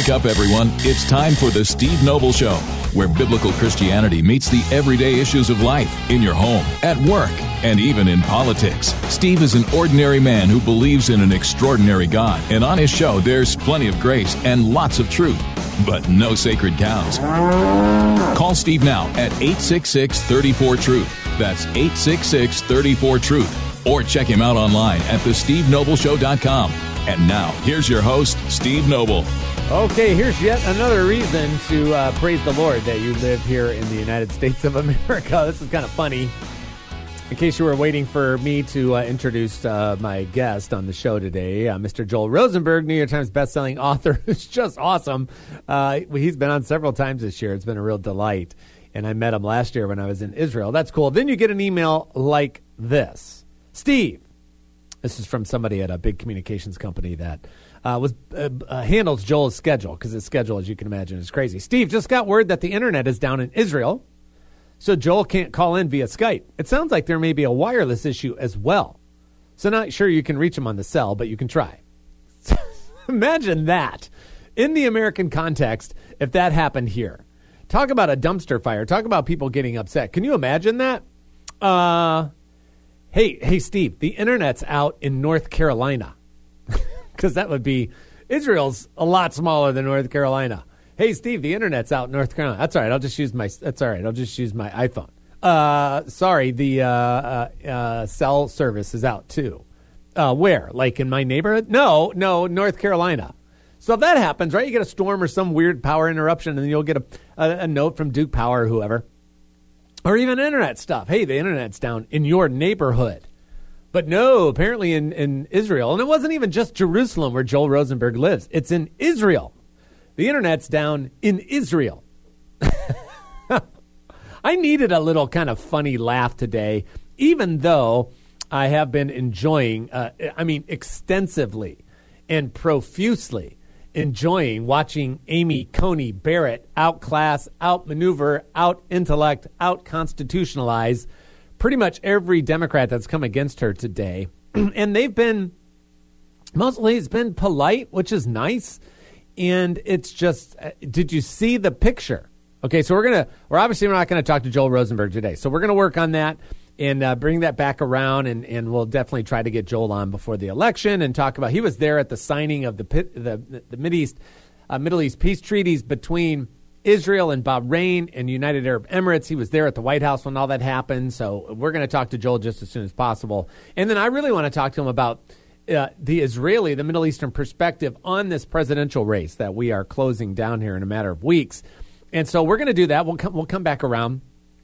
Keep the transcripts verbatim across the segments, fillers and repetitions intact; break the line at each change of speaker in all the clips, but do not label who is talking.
Wake up, everyone. It's time for the Steve Noble Show, where biblical Christianity meets the everyday issues of life in your home, at work, and even in politics. Steve is an ordinary man who believes in an extraordinary God, and on his show, there's plenty of grace and lots of truth, but no sacred cows. Call Steve now at eight six six, three four, truth. That's eight six six, three four, truth. Or check him out online at the steve noble show dot com. And now, here's your host, Steve Noble.
Okay, here's yet another reason to uh, praise the Lord that you live here in the United States of America. This is kind of funny. In case you were waiting for me to uh, introduce uh, my guest on the show today, uh, Mister Joel Rosenberg, New York Times bestselling author, who's just awesome. Uh, he's been on several times this year. It's been a real delight. And I met him last year when I was in Israel. That's cool. Then you get an email like this. Steve. This is from somebody at a big communications company that uh, was uh, uh, handles Joel's schedule, because his schedule, as you can imagine, is crazy. Steve, just got word that the internet is down in Israel, so Joel can't call in via Skype. It sounds like there may be a wireless issue as well. So not sure you can reach him on the cell, but you can try. Imagine that. In the American context, if that happened here. Talk about a dumpster fire. Talk about people getting upset. Can you imagine that? Uh... Hey, hey, Steve, the internet's out in North Carolina, because that would be, Israel's a lot smaller than North Carolina. Hey, Steve, the internet's out in North Carolina. That's all right. I'll just use my, that's all right. I'll just use my iPhone. Uh, sorry, the uh, uh, uh, cell service is out too. Uh, where? Like in my neighborhood? No, no, North Carolina. So if that happens, right, you get a storm or some weird power interruption, and then you'll get a, a, a note from Duke Power or whoever. Or even internet stuff. Hey, the internet's down in your neighborhood. But no, apparently in, in Israel. And it wasn't even just Jerusalem where Joel Rosenberg lives. It's in Israel. The internet's down in Israel. I needed a little kind of funny laugh today, even though I have been enjoying, uh, I mean, extensively and profusely enjoying watching Amy Coney Barrett outclass, outmaneuver, out-intellect, out-constitutionalize pretty much every Democrat that's come against her today. And they've been, mostly it's been polite, which is nice. And it's just, uh, did you see the picture? Okay, so we're going to, we're obviously we're not going to talk to Joel Rosenberg today. So we're going to work on that and uh, bring that back around, and, and we'll definitely try to get Joel on before the election and talk about, he was there at the signing of the the, the Middle East, uh, Middle East peace treaties between Israel and Bahrain and United Arab Emirates. He was there at the White House when all that happened, so we're going to talk to Joel just as soon as possible. And then I really want to talk to him about uh, the Israeli, the Middle Eastern perspective on this presidential race that we are closing down here in a matter of weeks. And so we're going to do that. We'll come, we'll come back around.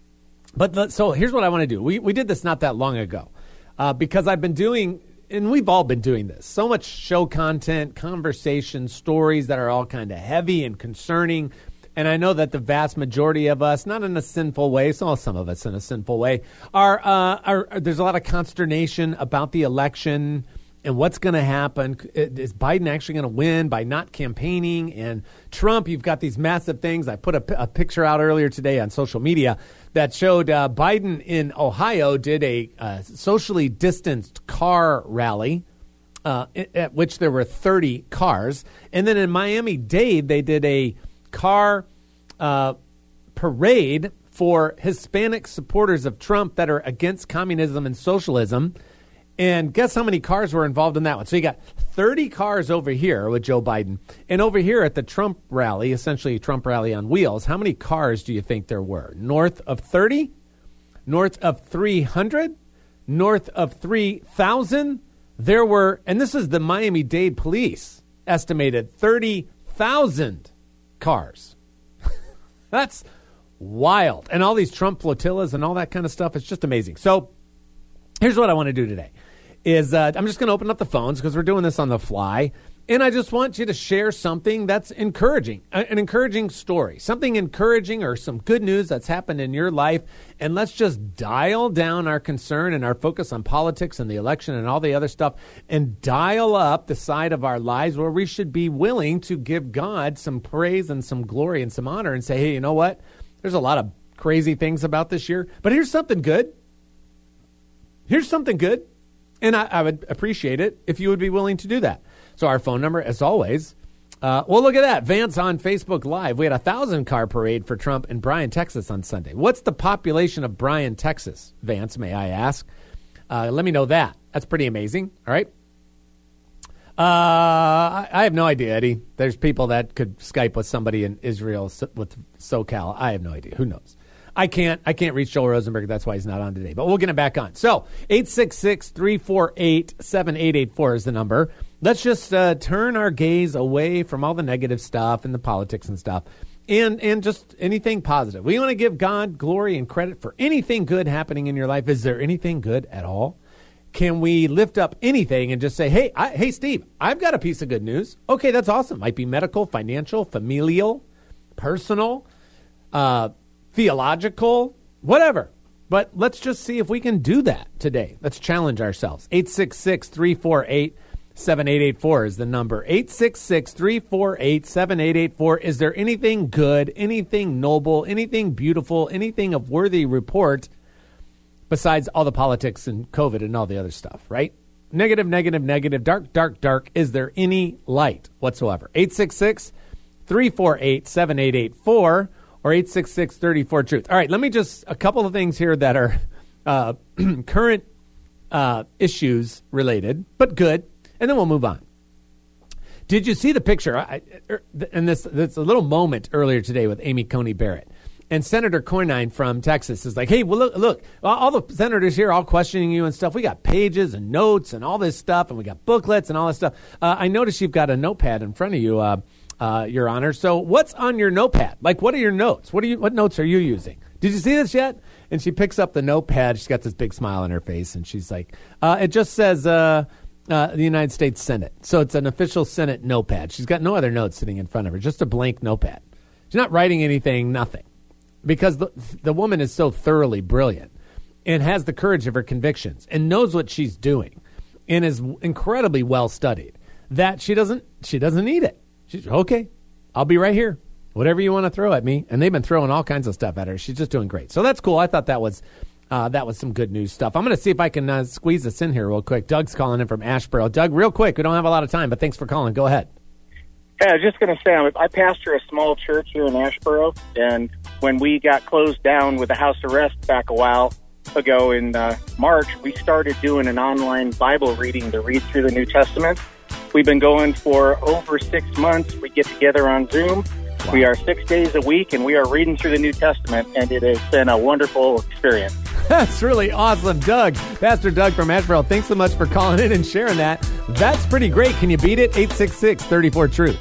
But the, so here's what I want to do. We we did this not that long ago uh, because I've been doing, and we've all been doing this, so much show content, conversation, stories that are all kind of heavy and concerning. And I know that the vast majority of us, not in a sinful way, so some of us in a sinful way, are, uh, are, are there's a lot of consternation about the election and what's going to happen. Is Biden actually going to win by not campaigning? And Trump, you've got these massive things. I put a, a picture out earlier today on social media that showed uh, Biden in Ohio did a uh, socially distanced car rally, uh, at which there were thirty cars. And then in Miami-Dade, they did a car uh, parade for Hispanic supporters of Trump that are against communism and socialism. And guess how many cars were involved in that one? So you got thirty cars over here with Joe Biden. And over here at the Trump rally, essentially Trump rally on wheels, how many cars do you think there were? North of thirty? North of three hundred? North of three thousand? There were, and this is the Miami-Dade police, estimated thirty thousand cars. That's wild. And all these Trump flotillas and all that kind of stuff, it's just amazing. So here's what I want to do today is uh, I'm just going to open up the phones because we're doing this on the fly. And I just want you to share something that's encouraging, an encouraging story, something encouraging or some good news that's happened in your life. And let's just dial down our concern and our focus on politics and the election and all the other stuff and dial up the side of our lives where we should be willing to give God some praise and some glory and some honor and say, hey, you know what? There's a lot of crazy things about this year, but here's something good. Here's something good. And I, I would appreciate it if you would be willing to do that. So our phone number, as always, Uh, well, look at that. Vance on Facebook Live. We had a thousand-car parade for Trump in Bryan, Texas on Sunday. What's the population of Bryan, Texas, Vance, may I ask? Uh, let me know that. That's pretty amazing. All right. Uh, I, I have no idea, Eddie. There's people that could Skype with somebody in Israel with SoCal. I have no idea. Who knows? I can't I can't reach Joel Rosenberg. That's why he's not on today. But we'll get him back on. So eight six six, three four eight, seven eight eight four is the number. Let's just uh, turn our gaze away from all the negative stuff and the politics and stuff and, and just anything positive. We want to give God glory and credit for anything good happening in your life. Is there anything good at all? Can we lift up anything and just say, hey, I, hey, Steve, I've got a piece of good news. Okay, that's awesome. Might be medical, financial, familial, personal, uh, theological, whatever. But let's just see if we can do that today. Let's challenge ourselves. eight six six, three four eight, seven eight eight four is the number. eight six six, three four eight, seven eight eight four. Is there anything good, anything noble, anything beautiful, anything of worthy report besides all the politics and COVID and all the other stuff, right? Negative, negative, negative, dark, dark, dark. Is there any light whatsoever? eight six six, three four eight, seven eight eight four or eight six six, three four, truth. All right, let me just, a couple of things here that are uh, current uh, issues related, but good, and then we'll move on. Did you see the picture? I, and this, this a little moment earlier today with Amy Coney Barrett. And Senator Coyne from Texas is like, hey, well, look, look, all the senators here all questioning you and stuff. We got pages and notes and all this stuff, and we got booklets and all this stuff. Uh, I noticed you've got a notepad in front of you, uh, uh, Your Honor. So what's on your notepad? Like, what are your notes? What are you? What notes are you using? Did you see this yet? And she picks up the notepad. She's got this big smile on her face, and she's like, uh, it just says uh, uh, the United States Senate. So it's an official Senate notepad. She's got no other notes sitting in front of her, just a blank notepad. She's not writing anything, nothing. Because the, the woman is so thoroughly brilliant and has the courage of her convictions and knows what she's doing and is incredibly well studied that she doesn't she doesn't need it. She's okay. I'll be right here. Whatever you want to throw at me. And they've been throwing all kinds of stuff at her. She's just doing great. So that's cool. I thought that was uh, that was some good news stuff. I'm going to see if I can uh, squeeze this in here real quick. Doug's calling in from Asheboro. Doug, real quick. We don't have a lot of time, but thanks for calling. Go ahead.
Yeah, I was just going to say, I pastor a small church here in Asheboro, and when we got closed down with the house arrest back a while ago in uh, March, we started doing an online Bible reading to read through the New Testament. We've been going for over six months. We get together on Zoom. Wow. We are six days a week, and we are reading through the New Testament, and it has been a wonderful experience.
That's really awesome, Doug. Pastor Doug from Asheboro, thanks so much for calling in and sharing that. That's pretty great. Can you beat it? eight six six, three four, truth.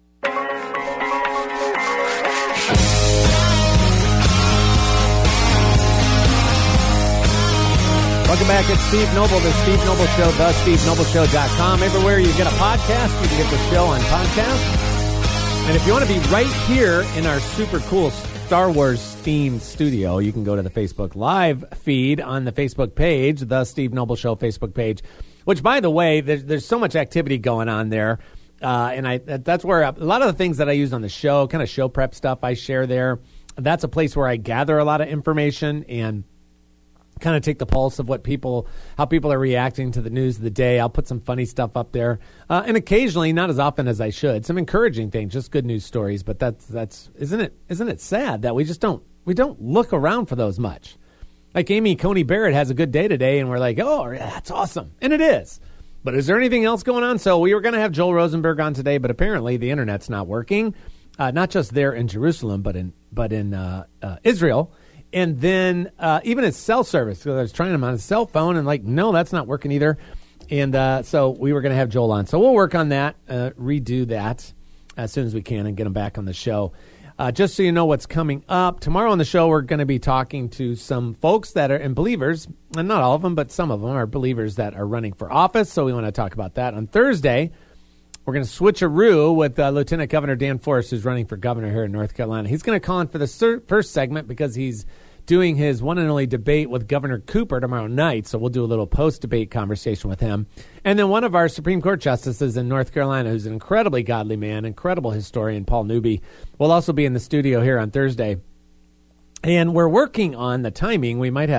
Welcome back. It's Steve Noble, the Steve Noble Show, the steve noble show dot com. Everywhere you get a podcast, you can get the show on podcast. And if you want to be right here in our super cool Star Wars themed studio, you can go to the Facebook Live feed on the Facebook page, the Steve Noble Show Facebook page, which, by the way, there's, there's so much activity going on there. Uh, and I that's where a lot of the things that I use on the show, kind of show prep stuff I share there, that's a place where I gather a lot of information and kind of take the pulse of what people, how people are reacting to the news of the day. I'll put some funny stuff up there, uh, and occasionally, not as often as I should, some encouraging things, just good news stories. But that's that's isn't it isn't it sad that we just don't we don't look around for those much? Like Amy Coney Barrett has a good day today, and we're like, oh, that's awesome, and it is. But is there anything else going on? So we were going to have Joel Rosenberg on today, but apparently the internet's not working, uh, not just there in Jerusalem, but in but in uh, uh, Israel. And then uh, even his cell service, because I was trying him on his cell phone, and like, no, that's not working either. And uh, so we were going to have Joel on. So we'll work on that, uh, redo that as soon as we can and get him back on the show. Uh, just so you know what's coming up, tomorrow on the show, we're going to be talking to some folks that are, and believers, and not all of them, but some of them are believers that are running for office. So we want to talk about that. On Thursday, we're going to switcheroo with uh, Lieutenant Governor Dan Forest, who's running for governor here in North Carolina. He's going to call in for the ser- first segment because he's doing his one and only debate with Governor Cooper tomorrow night. So we'll do a little post-debate conversation with him. And then one of our Supreme Court justices in North Carolina, who's an incredibly godly man, incredible historian, Paul Newby, will also be in the studio here on Thursday. And we're working on the timing. We might have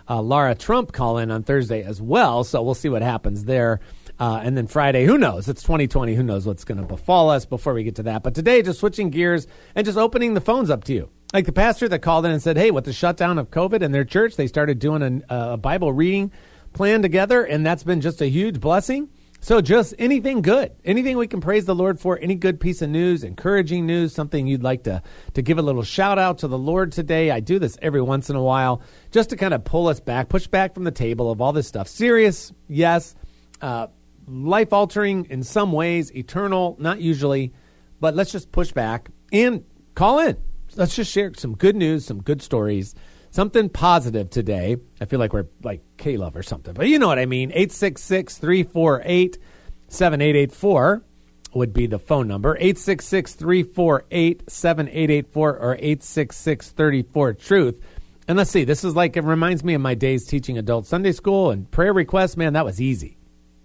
uh, Laura Trump call in on Thursday as well. So we'll see what happens there. Uh, and then Friday, who knows? It's twenty twenty. Who knows what's going to befall us before we get to that. But today, just switching gears and just opening the phones up to you. Like the pastor that called in and said, hey, with the shutdown of COVID in their church, they started doing a, a Bible reading plan together, and that's been just a huge blessing. So just anything good, anything we can praise the Lord for, any good piece of news, encouraging news, something you'd like to, to give a little shout out to the Lord today. I do this every once in a while just to kind of pull us back, push back from the table of all this stuff. Serious, yes. Uh, life-altering in some ways, eternal, not usually. But let's just push back and call in. Let's just share some good news, some good stories, something positive today. I feel like we're like K-Love or something, but you know what I mean. eight six six, three four eight, seven eight eight four would be the phone number. eight six six, three four eight, seven eight eight four or eight six six, three four, truth. And let's see, this is like, it reminds me of my days teaching adult Sunday school and prayer requests. Man, that was easy.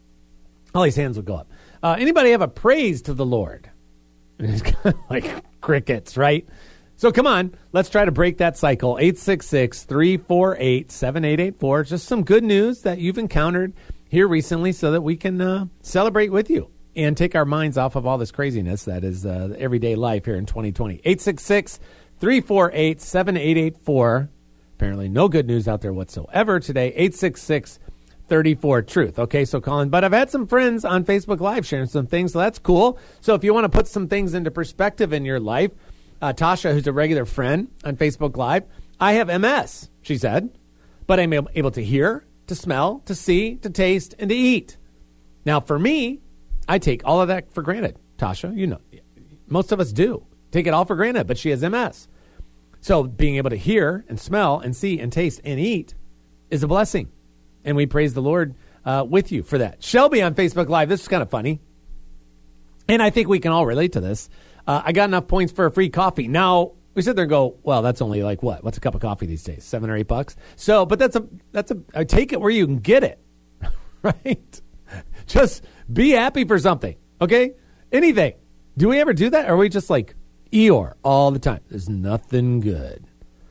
All these hands would go up. Uh, anybody have a praise to the Lord? And it's kind of like crickets, right? So come on, let's try to break that cycle. eight six six, three four eight, seven eight eight four. Just some good news that you've encountered here recently so that we can uh, celebrate with you and take our minds off of all this craziness that is uh, everyday life here in twenty twenty. eight six six, three four eight, seven eight eight four. Apparently no good news out there whatsoever today. eight six six, three four, truth. Okay, so Colin, but I've had some friends on Facebook Live sharing some things, so that's cool. So if you want to put some things into perspective in your life, Uh, Tasha, who's a regular friend on Facebook Live, I have M S, she said, but I'm able to hear, to smell, to see, to taste, and to eat. Now, for me, I take all of that for granted. Tasha, you know, most of us do. Take it all for granted, but she has M S. So being able to hear and smell and see and taste and eat is a blessing. And we praise the Lord uh, with you for that. Shelby on Facebook Live, this is kind of funny. And I think we can all relate to this. Uh, I got enough points for a free coffee. Now, we sit there and go, well, that's only like what? What's a cup of coffee these days? Seven or eight bucks? So, but that's a, that's a, I take it where you can get it, right? Just be happy for something, okay? Anything. Do we ever do that? Or are we just like Eeyore all the time? There's nothing good.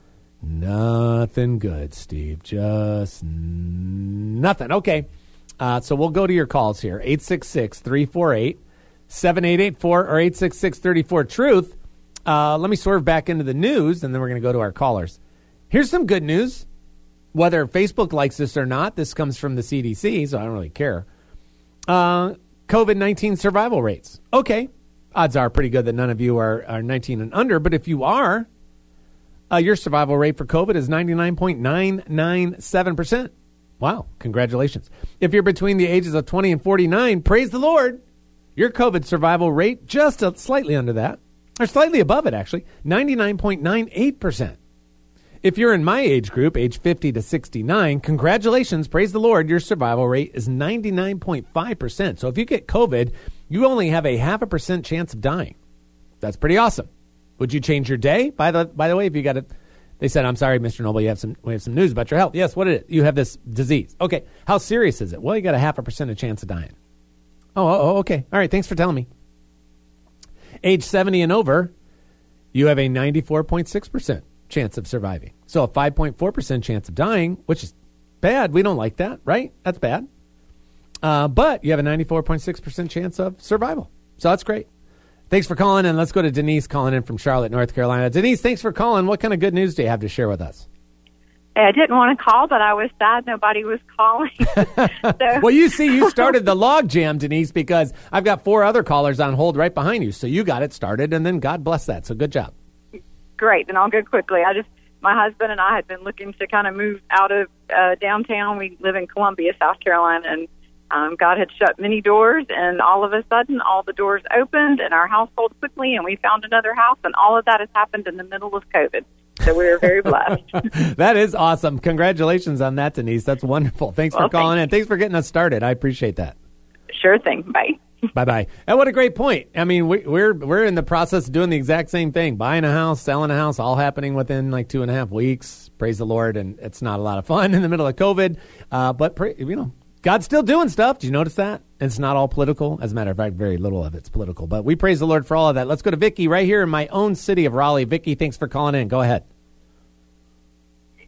Nothing good, Steve. Just nothing. Okay. Uh, so we'll go to your calls here. eight six six, three four eight, seven eight eight four or eight six six, three four, truth. Uh, let me swerve back into the news, and then we're going to go to our callers. Here's some good news. Whether Facebook likes this or not, this comes from the C D C, so I don't really care. Uh, COVID nineteen survival rates. Okay. Odds are pretty good that none of you are, are nineteen and under, but if you are, uh, your survival rate for COVID is ninety-nine point nine nine seven percent. Wow. Congratulations. If you're between the ages of twenty and forty-nine, praise the Lord. Your COVID survival rate, just a, slightly under that, or slightly above it, actually, ninety-nine point nine eight percent. If you're in my age group, age fifty to sixty-nine, congratulations, praise the Lord, your survival rate is ninety-nine point five percent. So if you get COVID, you only have a half a percent chance of dying. That's pretty awesome. Would you change your day? By the by the way, if you got it, they said, I'm sorry, Mister Noble, you have some we have some news about your health. Yes, what is it? You have this disease. Okay, how serious is it? Well, you got a half a percent of chance of dying. Oh, oh, okay. All right. Thanks for telling me. Age seventy and over, you have a ninety-four point six percent chance of surviving. So a five point four percent chance of dying, which is bad. We don't like that, right? That's bad. Uh, but you have a ninety-four point six percent chance of survival. So that's great. Thanks for calling. And let's go to Denise calling in from Charlotte, North Carolina. Denise, thanks for calling. What kind of good news do you have to share with us?
I didn't want to call, but I was sad nobody was calling. So.
Well, you see, you started the log jam, Denise, because I've got four other callers on hold right behind you. So you got it started, and then God bless that. So good job.
Great, and I'll go quickly. I just, my husband and I had been looking to kind of move out of uh, downtown. We live in Columbia, South Carolina, and um, God had shut many doors, and all of a sudden, all the doors opened in our household quickly, and we found another house, and all of that has happened in the middle of COVID. So we are very blessed.
That is awesome. Congratulations on that, Denise. That's wonderful. Thanks
well,
for calling
thank
in. Thanks for getting us started. I appreciate that.
Sure thing. Bye.
Bye-bye. And what a great point. I mean, we, we're we're in the process of doing the exact same thing. Buying a house, selling a house, all happening within like two and a half weeks. Praise the Lord. And it's not a lot of fun in the middle of COVID. Uh, but, pray, you know, God's still doing stuff. Do you notice that? It's not all political. As a matter of fact, very little of it's political. But we praise the Lord for all of that. Let's go to Vicki right here in my own city of Raleigh. Vicki, thanks for calling in. Go ahead.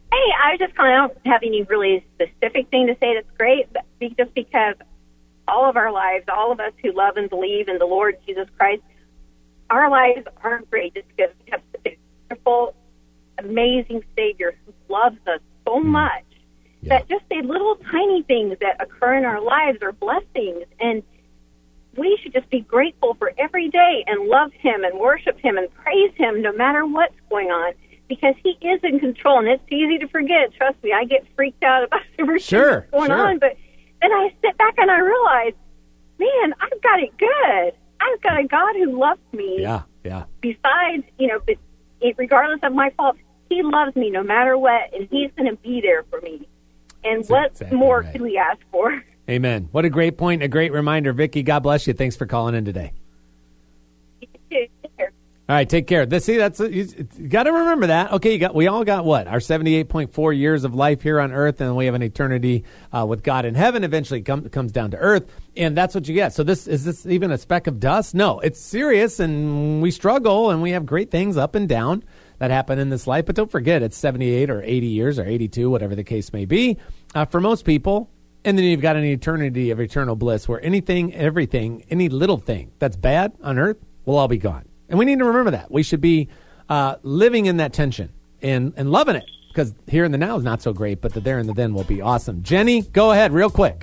Hey, I just kind of don't have any really specific thing to say that's great, but be- just because all of our lives, all of us who love and believe in the Lord Jesus Christ, our lives aren't great just because we have such a wonderful, amazing Savior who loves us so much yeah. that just the little tiny things that occur in our lives are blessings, and we should just be grateful for every day and love Him and worship Him and praise Him no matter what's going on, because He is in control, and it's easy to forget. Trust me, I get freaked out about everything
sure,
that's going
sure.
on, but then I sit back and I realize, man, I've got it good. I've got a God who loves me.
Yeah, yeah.
Besides, you know, but regardless of my fault, He loves me no matter what, and He's going to be there for me. And
That's
what
exactly
more
right.
could we ask for?
Amen. What a great point, a great reminder. Vicki, God bless you. Thanks for calling in today.
You too. Take care.
All right, take care. This, see, that's you, you got to remember that. Okay, you got. We all got what our seventy-eight point four years of life here on Earth, and we have an eternity uh, with God in heaven. Eventually, come, comes down to Earth, and that's what you get. So, this is this even a speck of dust? No, it's serious, and we struggle, and we have great things up and down that happen in this life. But don't forget, it's seventy-eight or eighty years or eighty-two, whatever the case may be, uh, for most people. And then you've got an eternity of eternal bliss, where anything, everything, any little thing that's bad on Earth will all be gone. And we need to remember that. We should be uh, living in that tension and, and loving it, because here in the now is not so great, but the there and the then will be awesome. Jenny, go ahead real quick.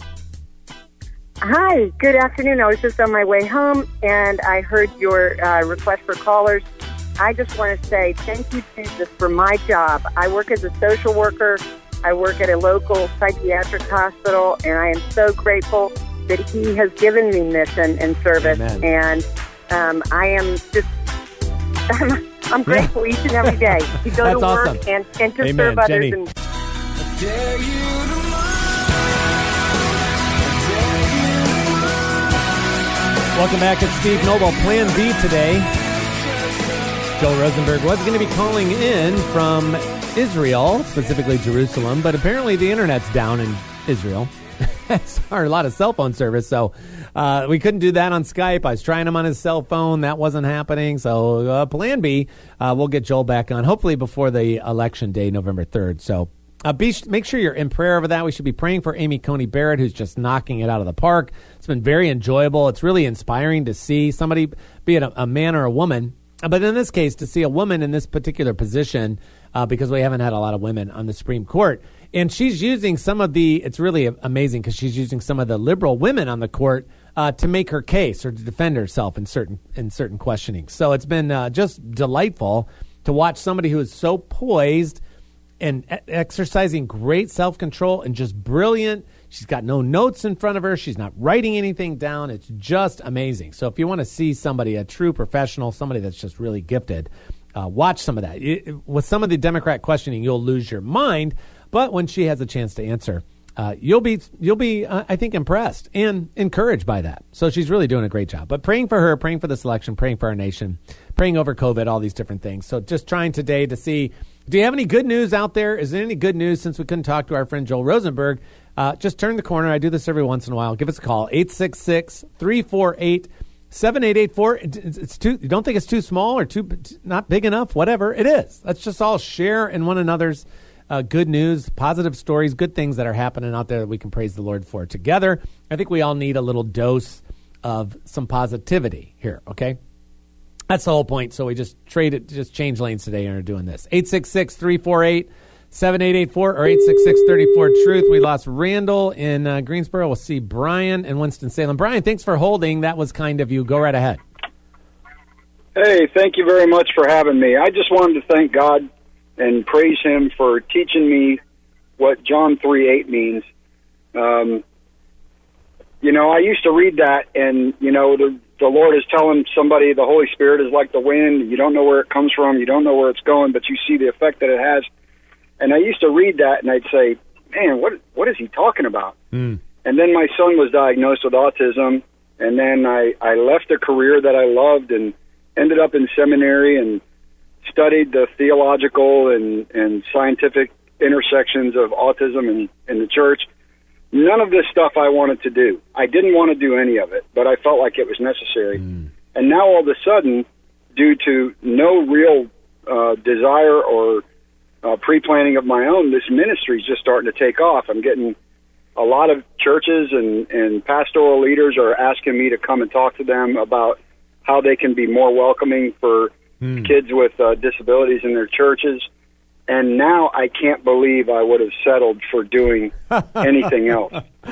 Hi, good afternoon. I was just on my way home, and I heard your uh, request for callers. I just want to say thank you, Jesus, for my job. I work as a social worker. I work at a local psychiatric hospital, and I am so grateful that He has given me mission and service.
Amen.
And um, I am just, I'm, I'm grateful yeah. each and every day to go
That's
to work
awesome.
and, and to
Amen.
serve others.
Jenny.
And
Welcome back. It's Steve Noble, Plan B today. Joel Rosenberg was going to be calling in from Israel, specifically Jerusalem, but apparently the internet's down in Israel. Or a lot of cell phone service, so uh, we couldn't do that on Skype. I was trying him on his cell phone. That wasn't happening. So uh, Plan B, uh, we'll get Joel back on, hopefully before the election day, November third. So uh, be, make sure you're in prayer over that. We should be praying for Amy Coney Barrett, who's just knocking it out of the park. It's been very enjoyable. It's really inspiring to see somebody, be it a, a man or a woman, but in this case, to see a woman in this particular position, uh, because we haven't had a lot of women on the Supreme Court. And she's using some of the, it's really amazing because she's using some of the liberal women on the court uh, to make her case or to defend herself in certain in certain questioning. So it's been uh, just delightful to watch somebody who is so poised and e- exercising great self-control and just brilliant. She's got no notes in front of her. She's not writing anything down. It's just amazing. So if you want to see somebody, a true professional, somebody that's just really gifted, uh, watch some of that. It, with some of the Democrat questioning, you'll lose your mind. But when she has a chance to answer, uh, you'll be, you'll be, uh, I think, impressed and encouraged by that. So she's really doing a great job. But praying for her, praying for this election, praying for our nation, praying over COVID, all these different things. So just trying today to see, do you have any good news out there? Is there any good news since we couldn't talk to our friend Joel Rosenberg? Uh, just turn the corner. I do this every once in a while. Give us a call, eight six six, three four eight, seven eight eight four. It's too, you don't think it's too small or too not big enough? Whatever it is. Let's just all share in one another's Uh, good news, positive stories, good things that are happening out there that we can praise the Lord for together. I think we all need a little dose of some positivity here, okay? That's the whole point. So we just trade it, just change lanes today and are doing this. eight six six, three four eight, seven eight eight four or eight six six, three four, truth. We lost Randall in uh, Greensboro. We'll see Brian in Winston-Salem. Brian, thanks for holding. That was kind of you. Go right ahead.
Hey, thank you very much for having me. I just wanted to thank God and praise Him for teaching me what John three eight means. Um, you know, I used to read that, and, you know, the, the Lord is telling somebody the Holy Spirit is like the wind. You don't know where it comes from. You don't know where it's going, but you see the effect that it has. And I used to read that, and I'd say, man, what what is he talking about? Mm. And then my son was diagnosed with autism, and then I, I left a career that I loved and ended up in seminary and studied the theological and, and scientific intersections of autism in, in the church. None of this stuff I wanted to do. I didn't want to do any of it, but I felt like it was necessary. Mm. And now all of a sudden, due to no real uh, desire or uh, pre-planning of my own, this ministry is just starting to take off. I'm getting a lot of churches and, and pastoral leaders are asking me to come and talk to them about how they can be more welcoming for mm. kids with uh, disabilities in their churches. And now I can't believe I would have settled for doing anything else.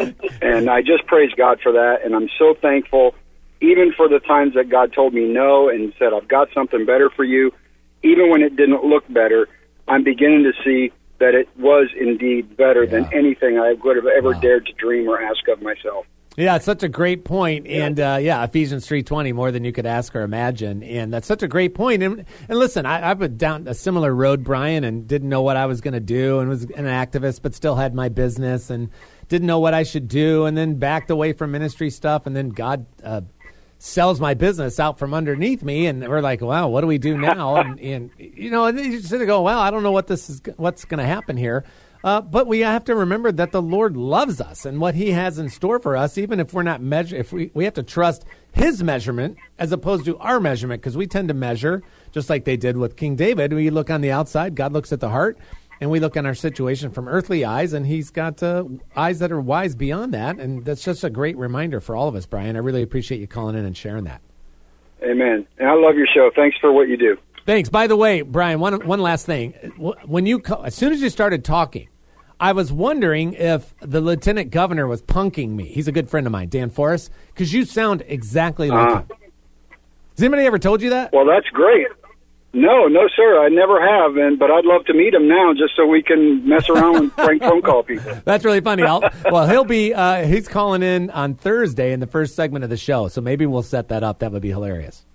And I just praise God for that, and I'm so thankful, even for the times that God told me no and said, I've got something better for you. Even when it didn't look better, I'm beginning to see that it was indeed better yeah. than anything I would have ever wow. dared to dream or ask of myself.
Yeah, it's such a great point. And, uh, yeah, Ephesians three twenty, more than you could ask or imagine. And that's such a great point. And, and listen, I, I've been down a similar road, Brian, and didn't know what I was going to do and was an activist, but still had my business and didn't know what I should do, and then backed away from ministry stuff. And then God uh, sells my business out from underneath me. And we're like, wow, what do we do now? and, and, you know, and then you just sit there go, well, I don't know what this is, what's going to happen here. Uh, but we have to remember that the Lord loves us and what he has in store for us, even if we're not measure, if we, we have to trust his measurement as opposed to our measurement, because we tend to measure just like they did with King David. We look on the outside, God looks at the heart, and we look on our situation from earthly eyes, and he's got uh, eyes that are wise beyond that. And that's just a great reminder for all of us, Brian. I really appreciate you calling in and sharing that.
Amen. And I love your show. Thanks for what you do.
Thanks. By the way, Brian, one one last thing. When you as soon as you started talking, I was wondering if the lieutenant governor was punking me. He's a good friend of mine, Dan Forrest, because you sound exactly like uh, him. Has anybody ever told you that?
Well, that's great. No, no, sir. I never have, and but I'd love to meet him now just so we can mess around and prank phone call people.
That's really funny. I'll, well, he'll be uh, he's calling in on Thursday in the first segment of the show, so maybe we'll set that up. That would be hilarious.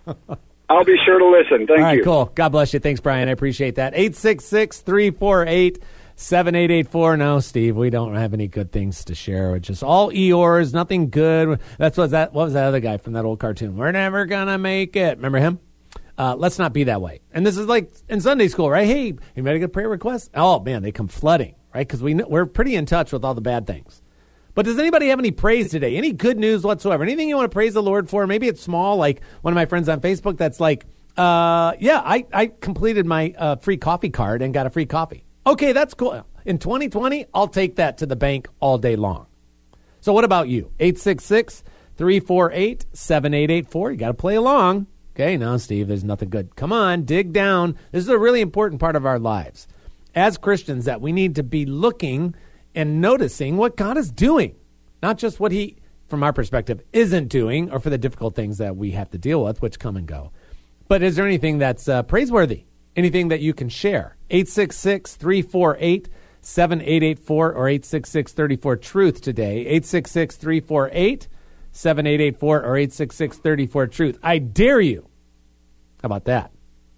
I'll be sure to listen. Thank
All right,
you.
Cool. God bless you. Thanks, Brian. I appreciate that. eight six six, three four eight, seven eight eight four. No, Steve, we don't have any good things to share. It's just all Eeyores, nothing good. That's what that. What was that other guy from that old cartoon? We're never gonna make it. Remember him? Uh, let's not be that way. And this is like in Sunday school, right? Hey, you ready to get prayer requests? Oh man, they come flooding, right? Because we we're pretty in touch with all the bad things. But does anybody have any praise today? Any good news whatsoever? Anything you want to praise the Lord for? Maybe it's small, like one of my friends on Facebook that's like, uh, yeah, I, I completed my uh, free coffee card and got a free coffee. Okay, that's cool. In twenty twenty, I'll take that to the bank all day long. So what about you? eight six six, three four eight, seven eight eight four. You got to play along. Okay, no, Steve, there's nothing good. Come on, dig down. This is a really important part of our lives. As Christians, that we need to be looking and noticing what God is doing. Not just what he, from our perspective, isn't doing, or for the difficult things that we have to deal with, which come and go. But is there anything that's uh, praiseworthy? Anything that you can share? eight six six, three four eight, seven eight eight four or eight six six, three four, truth today. eight six six, three four eight, seven eight eight four or eight six six, three four, truth. I dare you. How about that?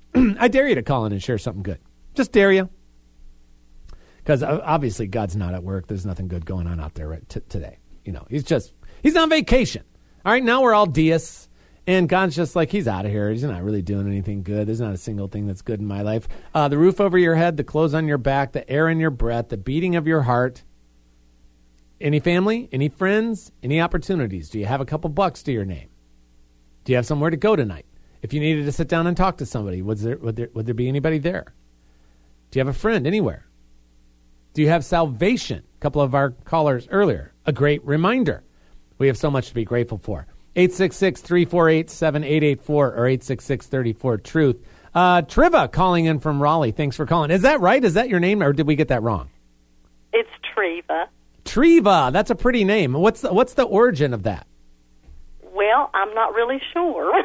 I dare you to call in and share something good. Just dare you. Because obviously God's not at work. There's nothing good going on out there right t- today. You know, he's just, he's on vacation. All right, now we're all deists. And God's just like, he's out of here. He's not really doing anything good. There's not a single thing that's good in my life. Uh, the roof over your head, the clothes on your back, the air in your breath, the beating of your heart. Any family? Any friends? Any opportunities? Do you have a couple bucks to your name? Do you have somewhere to go tonight? If you needed to sit down and talk to somebody, would there, would there, would there be anybody there? Do you have a friend anywhere? Do you have salvation? A couple of our callers earlier. A great reminder. We have so much to be grateful for. eight six six, three four eight, seven eight eight four or eight six six, three four, truth. Uh, Triva calling in from Raleigh. Thanks for calling. Is that right? Is that your name, or did we get that wrong?
It's Triva.
Triva. That's a pretty name. What's the, what's the origin of that?
Well, I'm not really sure.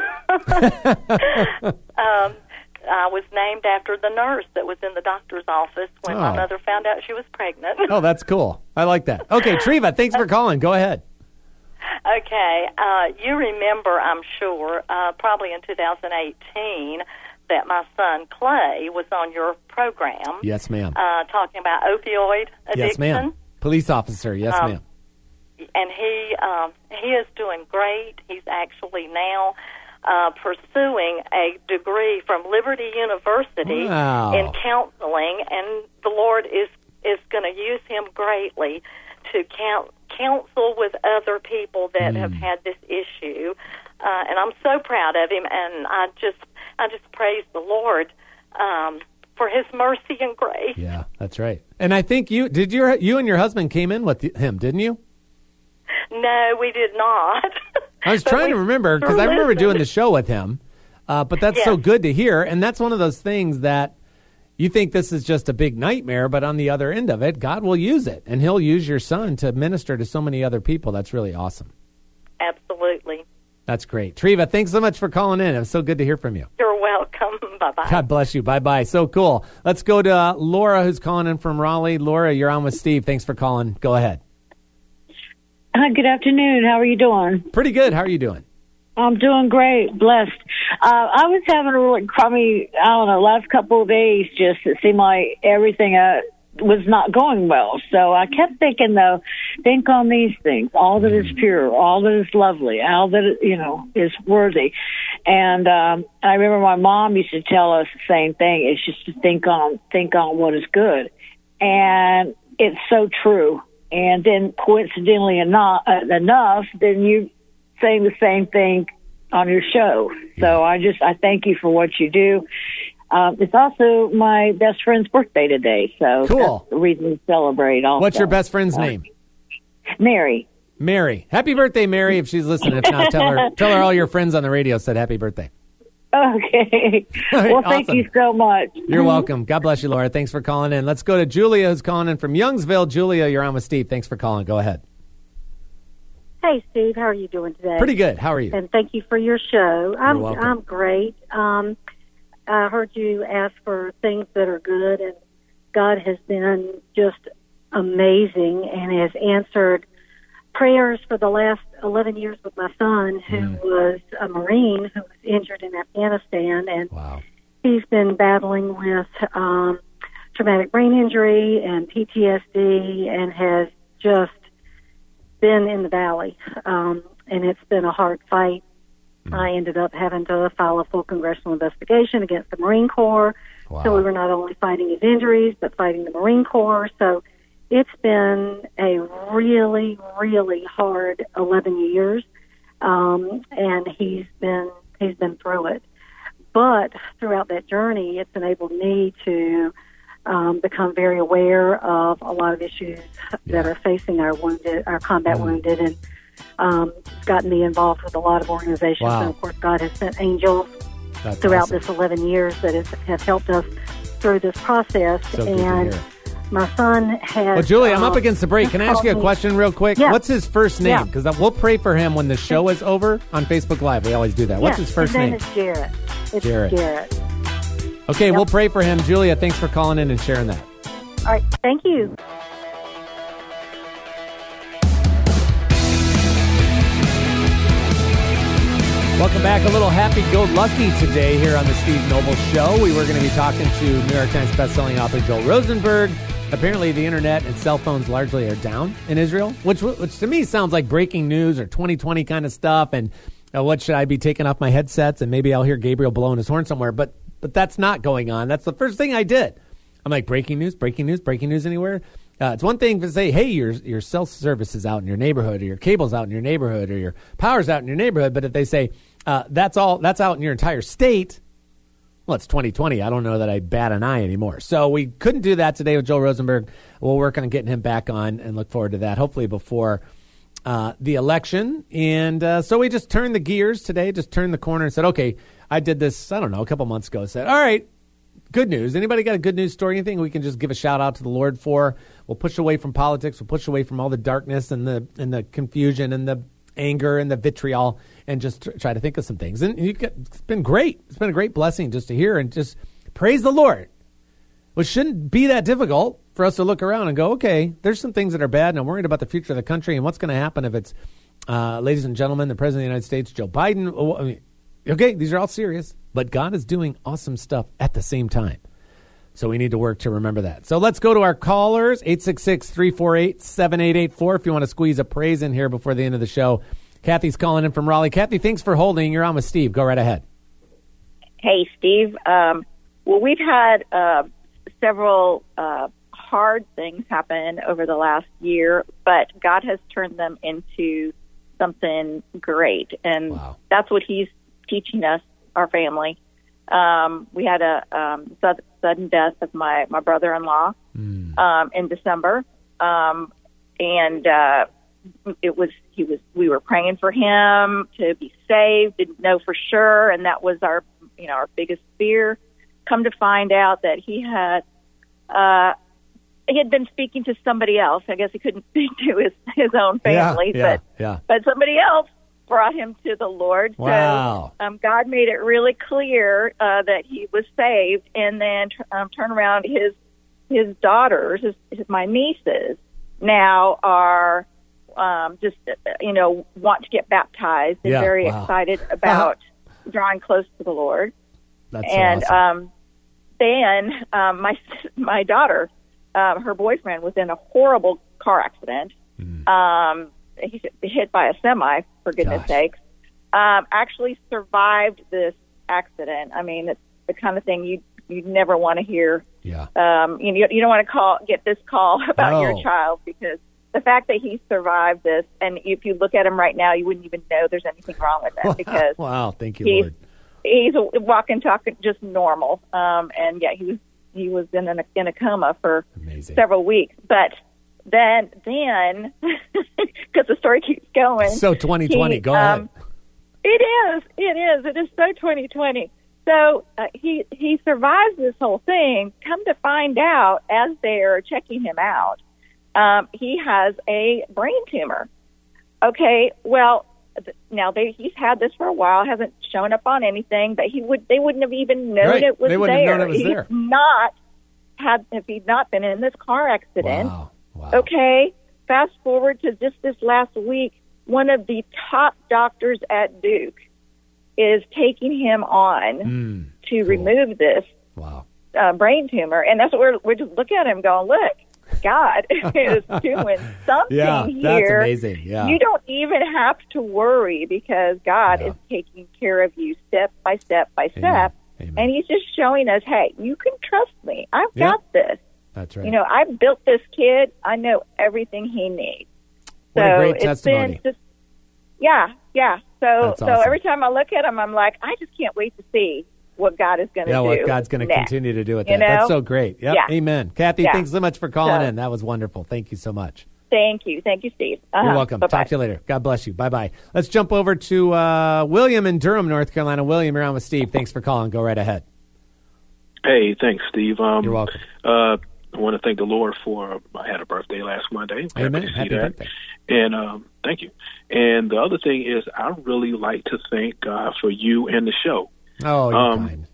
um, I was named after the nurse that was in the doctor's office when oh. my mother found out she was pregnant.
Oh, that's cool. I like that. Okay, Triva, thanks for calling. Go ahead.
Okay. Uh, you remember, I'm sure, uh, probably in two thousand eighteen, that my son Clay was on your program.
Yes, ma'am.
Uh, talking about opioid addiction.
Yes, ma'am. Police officer. Yes, um, ma'am.
And he um, he is doing great. He's actually now uh, pursuing a degree from Liberty University
wow.
in counseling, and the Lord is is going to use him greatly to count, counsel with other people that mm. have had this issue. Uh, and I'm so proud of him, and I just I just praise the Lord um, for his mercy and grace.
Yeah, that's right. And I think you did your you and your husband came in with him, didn't you?
No, we did not.
I was trying to remember because I remember doing the show with him. Uh, but that's
yes.
so good to hear. And that's one of those things that you think this is just a big nightmare, but on the other end of it, God will use it. And he'll use your son to minister to so many other people. That's really awesome.
Absolutely.
That's great. Treva, thanks so much for calling in. It was so good to hear from you.
You're welcome. Bye-bye.
God bless you. Bye-bye. So cool. Let's go to uh, Laura, who's calling in from Raleigh. Laura, you're on with Steve. Thanks for calling. Go ahead.
Hi, good afternoon. How are you doing?
Pretty good. How are you doing?
I'm doing great. Blessed. Uh, I was having a really crummy, I don't know, last couple of days, just it seemed like everything uh, was not going well. So I kept thinking, though, think on these things, all that is pure, all that is lovely, all that, you know, is worthy. And um, I remember my mom used to tell us the same thing. It's just to think on, think on what is good. And it's so true. And then coincidentally enough, uh, enough then you saying the same thing on your show. So I just, I thank you for what you do. Um, it's also my best friend's birthday today. So
cool.
That's the reason to celebrate also.
What's your best friend's
uh,
name?
Mary.
Mary. Happy birthday, Mary, if she's listening. If not, tell her, tell her all your friends on the radio said happy birthday.
Okay.
Right,
well, thank
awesome.
you so much.
You're welcome. God bless you, Laura. Thanks for calling in. Let's go to Julia, who's calling in from Youngsville. Julia, you're on with Steve. Thanks for calling. Go ahead.
Hey, Steve. How are you doing today?
Pretty good. How are you?
And thank you for your show.
You're
I'm
welcome.
I'm great. Um, I heard you ask for things that are good, and God has been just amazing and has answered prayers for the last eleven years with my son, who mm. was a Marine who was injured in Afghanistan, and
wow.
he's been battling with um, traumatic brain injury and P T S D, and has just been in the valley, um, and it's been a hard fight. Mm. I ended up having to file a full congressional investigation against the Marine Corps.
Wow.
So we were not only fighting his injuries, but fighting the Marine Corps. So it's been a really, really hard eleven years, um, and he's been he's been through it. But throughout that journey, it's enabled me to um, become very aware of a lot of issues yeah. that are facing our wounded, our combat mm. wounded, and um, it's gotten me involved with a lot of organizations.
Wow.
And of course, God has sent angels
That's
throughout
awesome.
this eleven years that has, have helped us through this process.
So
and my son has...
Well, Julie, I'm
um,
up against the break. Can I ask you a
me.
question real quick?
Yeah.
What's his first name?
Yeah.
Because we'll pray for him when the show is over on Facebook Live. We always do that. What's
Yeah,
his first
his name?
name?
is Jarrett. It's
Jarrett.
Jarrett.
Okay,
Yep.
we'll pray for him. Julia, thanks for calling in and sharing that.
All right, thank you.
Welcome back. A little happy-go-lucky today here on the Steve Noble Show. We were going to be talking to New York Times bestselling author Joel Rosenberg. Apparently, the internet and cell phones largely are down in Israel, which, which to me sounds like breaking news or twenty twenty kind of stuff. And uh, what should I be taking off my headsets? And maybe I'll hear Gabriel blowing his horn somewhere. But but that's not going on. That's the first thing I did. I'm like, breaking news, breaking news, breaking news anywhere? Uh, it's one thing to say, hey, your your cell service is out in your neighborhood, or your cable's out in your neighborhood, or your power's out in your neighborhood. But if they say uh, that's all, that's out in your entire state, well, it's twenty twenty. I don't know that I bat an eye anymore. So we couldn't do that today with Joel Rosenberg. We'll work on getting him back on and look forward to that, hopefully before uh, the election. And uh, so we just turned the gears today, just turned the corner and said, okay, I did this, I don't know, a couple months ago. Said, all right, good news. Anybody got a good news story? Anything we can just give a shout out to the Lord for? We'll push away from politics. We'll push away from all the darkness and the and the confusion and the anger and the vitriol, and just tr- try to think of some things. And you get, it's been great. It's been a great blessing just to hear and just praise the Lord, which shouldn't be that difficult for us to look around and go, okay, there's some things that are bad, and I'm worried about the future of the country and what's going to happen if it's, uh, ladies and gentlemen, the President of the United States, Joe Biden. Oh, I mean, okay, these are all serious, but God is doing awesome stuff at the same time. So we need to work to remember that. So let's go to our callers, eight six six, three four eight, seven eight eight four, if you want to squeeze a praise in here before the end of the show. Kathy's calling in from Raleigh. Kathy, thanks for holding. You're on with Steve. Go right ahead.
Hey, Steve. Um, well, we've had uh, several uh, hard things happen over the last year, but God has turned them into something great, and
wow.
that's what he's teaching us, our family. Um, we had a um, sudden death of my, my brother-in-law mm. um, in December. Um, and uh, it was he was we were praying for him to be saved, didn't know for sure, and that was our you know our biggest fear. Come to find out that he had uh, he had been speaking to somebody else. I guess he couldn't speak to his his own family,
yeah, yeah,
but
yeah.
but somebody else brought him to the Lord.
Wow.
So um, God made it really clear uh, that he was saved, and then um, turn around his his daughters, his, his, my nieces, now are um, just you know want to get baptized and
yeah,
very
wow.
excited about drawing close to the Lord.
That's
and
so awesome.
um, then um, my my daughter, uh, her boyfriend was in a horrible car accident. Mm. Um, He's hit by a semi, for goodness
Gosh.
sakes. Um, actually survived this accident. I mean, it's the kind of thing you you never want to hear.
Yeah.
Um, you you don't want to call get this call about
no.
your child, because the fact that he survived this, and if you look at him right now, you wouldn't even know there's anything wrong with him because
wow, thank you,
he's,
Lord.
He's a walking, talking, just normal. Um, and yeah, he was he was in a in a coma for
Amazing.
several weeks, but. Then, then, because the story keeps going.
So twenty twenty,
he,
go
um,
ahead.
It is, it is, it is so twenty twenty. So uh, he he survives this whole thing. Come to find out, as they are checking him out, um, he has a brain tumor. Okay, well, th- now they, he's had this for a while, hasn't shown up on anything, but he would they wouldn't have even known
right.
it was
they wouldn't
there.
Have known it was
he's
there.
not had if he'd not been in this car accident.
Wow. Wow.
Okay, fast forward to just this last week, one of the top doctors at Duke is taking him on
mm,
to
cool.
remove this
wow.
uh, brain tumor. And that's what we're, we're just looking at him going, look, God is doing something
yeah,
here.
That's amazing. Yeah.
You don't even have to worry because God
yeah.
is taking care of you step by step by step.
Amen. Amen.
And he's just showing us, hey, you can trust me. I've
yeah.
got this.
That's right.
You know, I built this kid. I know everything he needs.
What
so
a great
it's
testimony.
Been just, yeah, yeah. So,
That's
so
awesome.
every time I look at him, I'm like, I just can't wait to see what God is going to
yeah,
do.
what God's going to
next.
continue to do with
You
that.
know?
That's so great. Yep.
Yeah.
Amen. Kathy,
Yeah.
thanks so much for calling
So,
in. That was wonderful. Thank you so much.
Thank you. Thank you, Steve. Uh-huh.
You're welcome.
Bye-bye.
Talk to you later. God bless you. Bye-bye. Let's jump over to uh, William in Durham, North Carolina. William, you're on with Steve. Thanks for calling. Go right ahead.
Hey, thanks, Steve. Um,
You're welcome.
Uh, I want to thank the Lord for, I had a birthday last Monday.
Amen.
Happy to see
Happy
that.
birthday.
And um, thank you. And the other thing is, I really like to thank God for you and the show.
Oh, you're
um,
kind.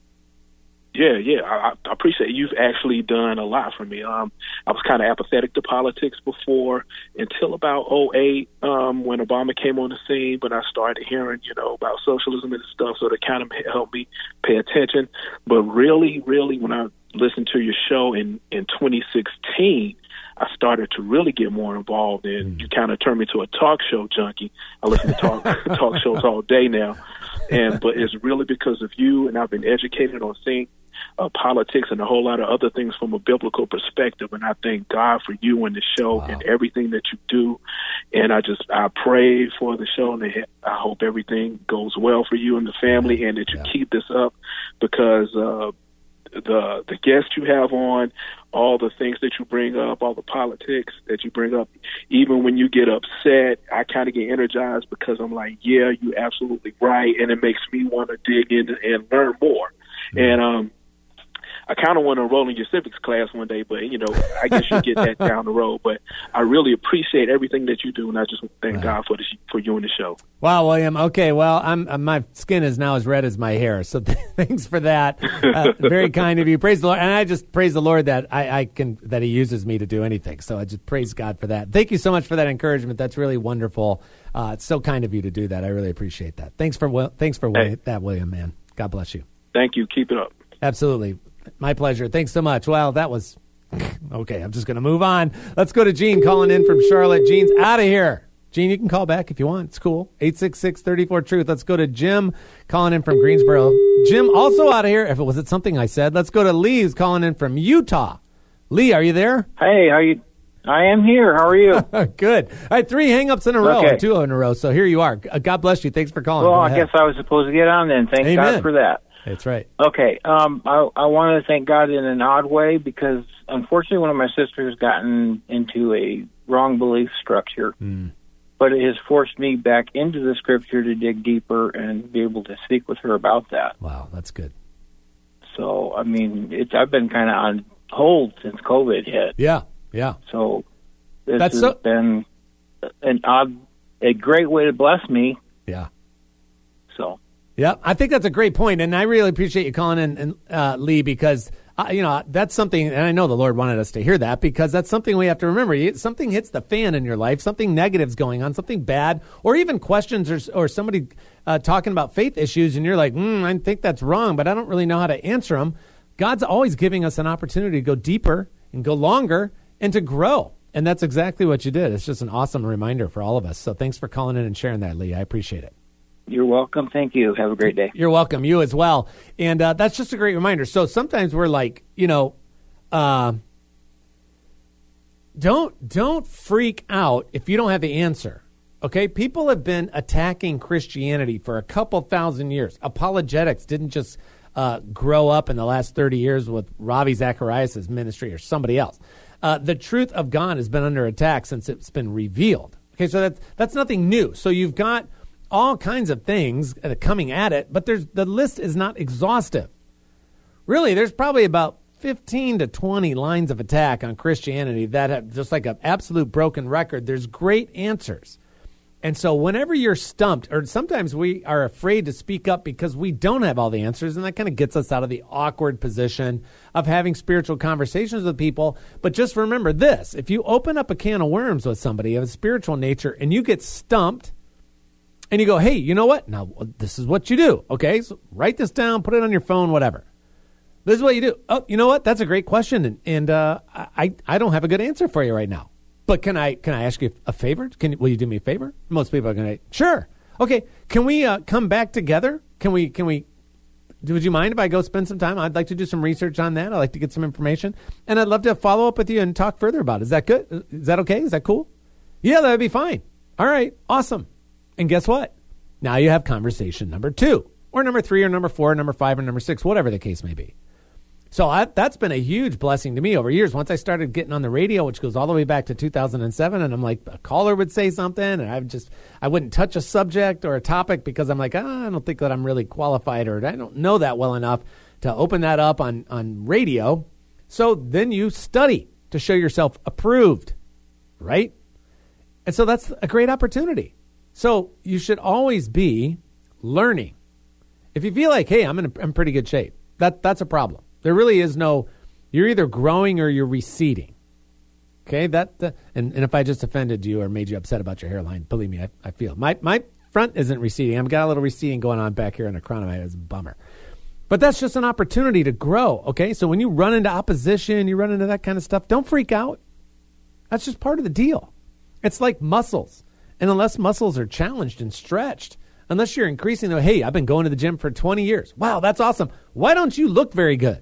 Yeah, yeah. I, I appreciate it. You've actually done a lot for me. Um, I was kind of apathetic to politics before until about oh eight um, when Obama came on the scene, but I started hearing, you know, about socialism and stuff, so that kind of helped me pay attention. But really, really, when I listened to your show in, in twenty sixteen, I started to really get more involved, and you kind of turned me to a talk show junkie. I listen to talk talk shows all day now, and but it's really because of you, and I've been educated on seeing uh, politics and a whole lot of other things from a biblical perspective. And I thank God for you and the show
wow.
and everything that you do. And I just I pray for the show, and I hope everything goes well for you and the family, and that you yeah. keep this up, because uh, the the guests you have on, all the things that you bring up, all the politics that you bring up, even when you get upset, I kind of get energized, because I'm like, yeah, you're absolutely right, and it makes me want to dig in and learn more. Mm-hmm. And um, I kind of want to enroll in your civics class one day, but, you know, I guess you'll get that down the road. But I really appreciate everything that you do, and I just thank right. God for the, for you and the show.
Wow, William. Okay, well, I'm uh, my skin is now as red as my hair, so th- thanks for that. Uh, very kind of you. Praise the Lord, and I just praise the Lord that I, I can that He uses me to do anything. So I just praise God for that. Thank you so much for that encouragement. That's really wonderful. Uh, it's so kind of you to do that. I really appreciate that. Thanks for thanks for hey. that, William. Man, God bless you.
Thank you. Keep it up.
Absolutely. My pleasure. Thanks so much. Well, that was okay. I'm just going to move on. Let's go to Gene calling in from Charlotte. Gene's out of here. Gene, you can call back if you want. It's cool. eight six six, three four, truth. Let's go to Jim calling in from Greensboro. Jim, also out of here. If it was it something I said, let's go to Lee, who's calling in from Utah. Lee, are you there?
Hey, how you? I am here. How are you?
Good. All right, three hang-ups in a row,
okay.
or two in a row. So here you are. God bless you. Thanks for calling.
Well,
go
I
ahead.
guess I was supposed to get on then. Thank
Amen.
God for that.
That's right.
Okay. Um, I, I want to thank God in an odd way because, unfortunately, one of my sisters has gotten into a wrong belief structure.
Mm.
But it has forced me back into the Scripture to dig deeper and be able to speak with her about that.
Wow, that's good.
So, I mean, it's I've been kind of on hold since COVID hit.
Yeah, yeah.
So this
That's
has
so-
been an odd, a great way to bless me.
Yeah.
So.
Yeah, I think that's a great point, and I really appreciate you calling in, and, uh, Lee, because uh, you know that's something, and I know the Lord wanted us to hear that because that's something we have to remember. You, something hits the fan in your life, something negative's going on, something bad, or even questions, or or somebody uh, talking about faith issues, and you're like, mm, I think that's wrong, but I don't really know how to answer them. God's always giving us an opportunity to go deeper and go longer and to grow, and that's exactly what you did. It's just an awesome reminder for all of us. So thanks for calling in and sharing that, Lee. I appreciate it.
You're welcome. Thank you. Have a great day.
You're welcome. You as well. And uh, that's just a great reminder. So sometimes we're like, you know, uh, don't don't freak out if you don't have the answer. Okay? People have been attacking Christianity for a couple thousand years. Apologetics didn't just uh, grow up in the last thirty years with Ravi Zacharias' ministry or somebody else. Uh, the truth of God has been under attack since it's been revealed. Okay, so that's, that's nothing new. So you've got all kinds of things coming at it, but there's the list is not exhaustive. Really, there's probably about fifteen to twenty lines of attack on Christianity that have just like an absolute broken record. There's great answers. And so whenever you're stumped, or sometimes we are afraid to speak up because we don't have all the answers, and that kind of gets us out of the awkward position of having spiritual conversations with people. But just remember this, if you open up a can of worms with somebody of a spiritual nature and you get stumped, and you go, hey, you know what? Now, this is what you do. Okay, so write this down, put it on your phone, whatever. This is what you do. Oh, you know what? That's a great question, and, and uh, I I don't have a good answer for you right now. But can I can I ask you a favor? Can will you do me a favor? Most people are going to, sure. Okay, can we uh, come back together? Can we can we? Would you mind if I go spend some time? I'd like to do some research on that. I'd like to get some information, and I'd love to follow up with you and talk further about it. Is that good? Is that okay? Is that cool? Yeah, that would be fine. All right, awesome. And guess what? Now you have conversation number two, or number three, or number four, or number five, or number six, whatever the case may be. So I, that's been a huge blessing to me over years. Once I started getting on the radio, which goes all the way back to two thousand seven, and I'm like, a caller would say something, and I would just, I wouldn't touch a subject or a topic because I'm like, ah, I don't think that I'm really qualified, or I don't know that well enough to open that up on, on radio. So then you study to show yourself approved, right? And so that's a great opportunity. So you should always be learning. If you feel like, hey, I'm in a, I'm pretty good shape, that that's a problem. There really is no, you're either growing or you're receding. Okay, that, that and, and if I just offended you or made you upset about your hairline, believe me, I, I feel it. My my front isn't receding. I've got a little receding going on back here in the crown of my head. It's a bummer. But that's just an opportunity to grow, okay? So when you run into opposition, you run into that kind of stuff, don't freak out. That's just part of the deal. It's like muscles. And unless muscles are challenged and stretched, unless you're increasing them, hey, I've been going to the gym for twenty years. Wow, that's awesome. Why don't you look very good?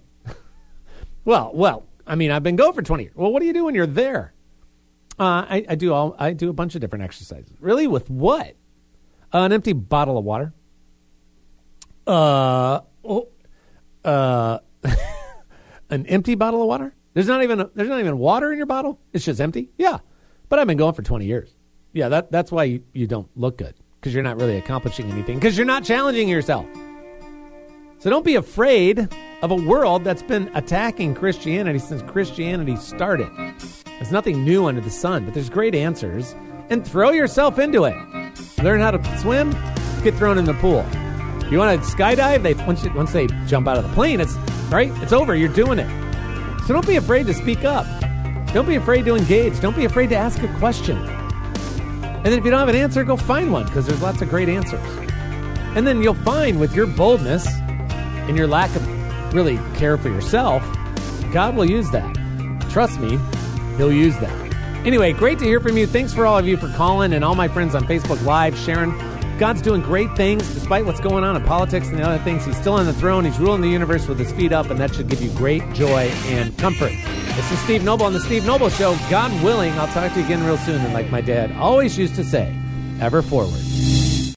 well, well, I mean, I've been going for twenty years. Well, what do you do when you're there? Uh, I, I do all. I do a bunch of different exercises. Really, with what? Uh, an empty bottle of water. Uh, oh, uh, an empty bottle of water. There's not even a, there's not even water in your bottle. It's just empty. Yeah, but I've been going for twenty years. Yeah, that that's why you, you don't look good, because you're not really accomplishing anything, because you're not challenging yourself. So don't be afraid of a world that's been attacking Christianity since Christianity started. There's nothing new under the sun, but there's great answers, and throw yourself into it. Learn how to swim, get thrown in the pool. You want to skydive? They once you, once they jump out of the plane, it's right. It's over. You're doing it. So don't be afraid to speak up. Don't be afraid to engage. Don't be afraid to ask a question. And then if you don't have an answer, go find one, because there's lots of great answers. And then you'll find with your boldness and your lack of really care for yourself, God will use that. Trust me, he'll use that. Anyway, great to hear from you. Thanks for all of you for calling, and all my friends on Facebook Live, sharing. God's doing great things despite what's going on in politics and the other things. He's still on the throne. He's ruling the universe with his feet up, and that should give you great joy and comfort. This is Steve Noble on The Steve Noble Show. God willing, I'll talk to you again real soon. And like my dad always used to say, ever forward.